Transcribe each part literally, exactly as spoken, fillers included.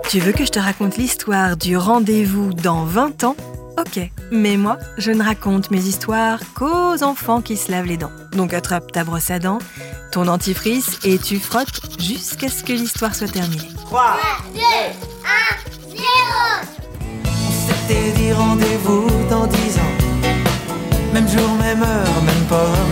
Tu veux que je te raconte l'histoire du rendez-vous dans vingt ans ? Ok, mais moi, je ne raconte mes histoires qu'aux enfants qui se lavent les dents. Donc attrape ta brosse à dents, ton dentifrice et tu frottes jusqu'à ce que l'histoire soit terminée. trois, deux, un, zéro. On s'était dit rendez-vous dans dix ans. Même jour, même heure, même pas.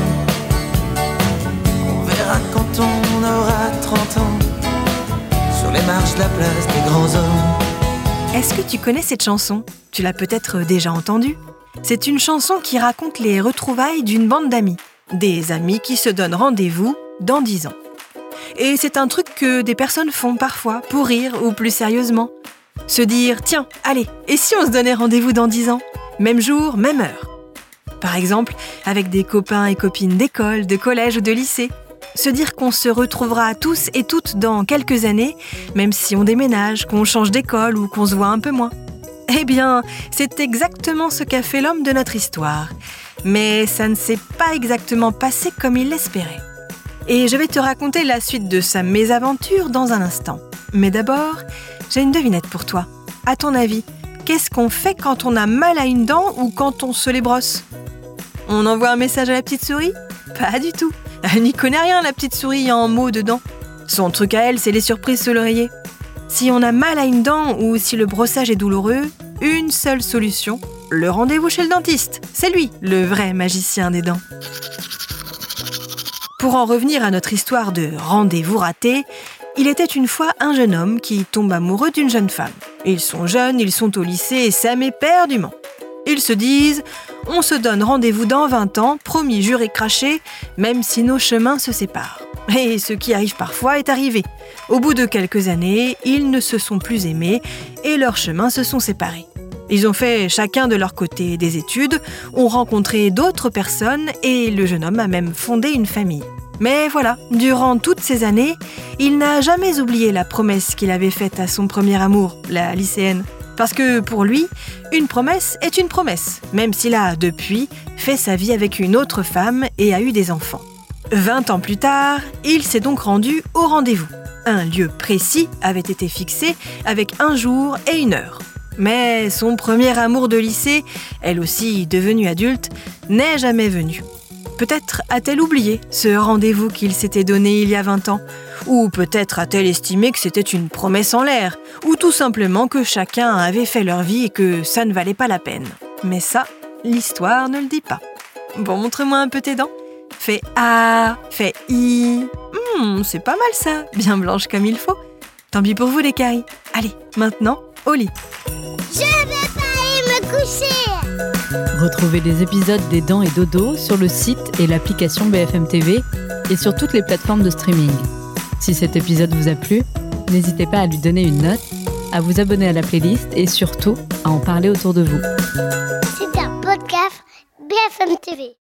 On verra quand on aura trente ans. Sur les marches de la place des grands hommes. Est-ce que tu connais cette chanson ? Tu l'as peut-être déjà entendue. C'est une chanson qui raconte les retrouvailles d'une bande d'amis. Des amis qui se donnent rendez-vous dans dix ans. Et c'est un truc que des personnes font parfois, pour rire ou plus sérieusement. Se dire, tiens, allez, et si on se donnait rendez-vous dans dix ans ? Même jour, même heure. Par exemple, avec des copains et copines d'école, de collège ou de lycée. Se dire qu'on se retrouvera tous et toutes dans quelques années, même si on déménage, qu'on change d'école ou qu'on se voit un peu moins. Eh bien, c'est exactement ce qu'a fait l'homme de notre histoire. Mais ça ne s'est pas exactement passé comme il l'espérait. Et je vais te raconter la suite de sa mésaventure dans un instant. Mais d'abord, j'ai une devinette pour toi. À ton avis, qu'est-ce qu'on fait quand on a mal à une dent ou quand on se les brosse ? On envoie un message à la petite souris ? Pas du tout. Elle n'y connaît rien, la petite souris, en mots dedans. Son truc à elle, c'est les surprises sous l'oreiller. Si on a mal à une dent ou si le brossage est douloureux, une seule solution, le rendez-vous chez le dentiste. C'est lui, le vrai magicien des dents. Pour en revenir à notre histoire de rendez-vous raté, il était une fois un jeune homme qui tombe amoureux d'une jeune femme. Ils sont jeunes, ils sont au lycée et s'aiment éperdument. Ils se disent « On se donne rendez-vous dans vingt ans, promis, juré, craché, même si nos chemins se séparent. » Et ce qui arrive parfois est arrivé. Au bout de quelques années, ils ne se sont plus aimés et leurs chemins se sont séparés. Ils ont fait chacun de leur côté des études, ont rencontré d'autres personnes et le jeune homme a même fondé une famille. Mais voilà, durant toutes ces années, il n'a jamais oublié la promesse qu'il avait faite à son premier amour, la lycéenne. Parce que pour lui, une promesse est une promesse, même s'il a, depuis, fait sa vie avec une autre femme et a eu des enfants. Vingt ans plus tard, il s'est donc rendu au rendez-vous. Un lieu précis avait été fixé avec un jour et une heure. Mais son premier amour de lycée, elle aussi devenue adulte, n'est jamais venu. Peut-être a-t-elle oublié ce rendez-vous qu'il s'était donné il y a vingt ans, ou peut-être a-t-elle estimé que c'était une promesse en l'air, ou tout simplement que chacun avait fait leur vie et que ça ne valait pas la peine. Mais ça, l'histoire ne le dit pas. Bon, montre-moi un peu tes dents. Fais A, fais I. Hmm, c'est pas mal ça, bien blanche comme il faut. Tant pis pour vous les caries. Allez, maintenant, au lit. Je vais pas aller me coucher. Retrouvez les épisodes des Dents et Dodo sur le site et l'application B F M T V et sur toutes les plateformes de streaming. Si cet épisode vous a plu, n'hésitez pas à lui donner une note, à vous abonner à la playlist et surtout à en parler autour de vous. C'est un podcast B F M T V.